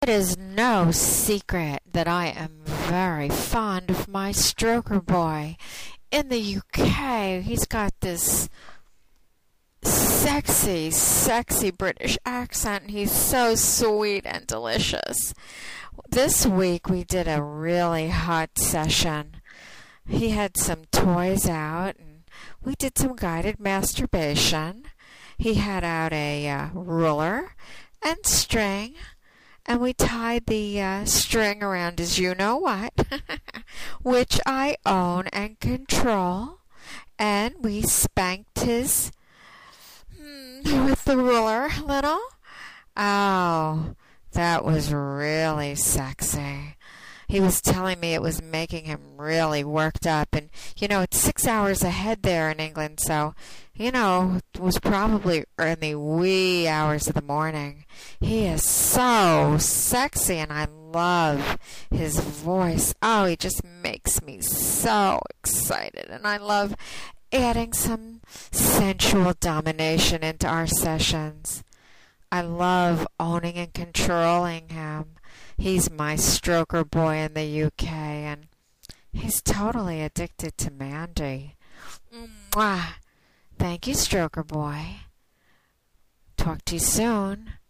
It is no secret that I am very fond of my stroker boy. In the UK, he's got this sexy British accent, and he's so sweet and delicious. This week we did a really hot session. He had some toys out, and we did some guided masturbation. He had out a ruler and string, and we tied the string around his you-know-what, which I own and control, and we spanked his with the ruler a little. Oh, that was really sexy. He was telling me it was making him really worked up. And, it's 6 hours ahead there in England, so, it was probably in the wee hours of the morning. He is so sexy, and I love his voice. Oh, he just makes me so excited. And I love adding some sensual domination into our sessions. I love owning and controlling him. He's my stroker boy in the UK, and he's totally addicted to Mandy. Mwah! Thank you, stroker boy. Talk to you soon.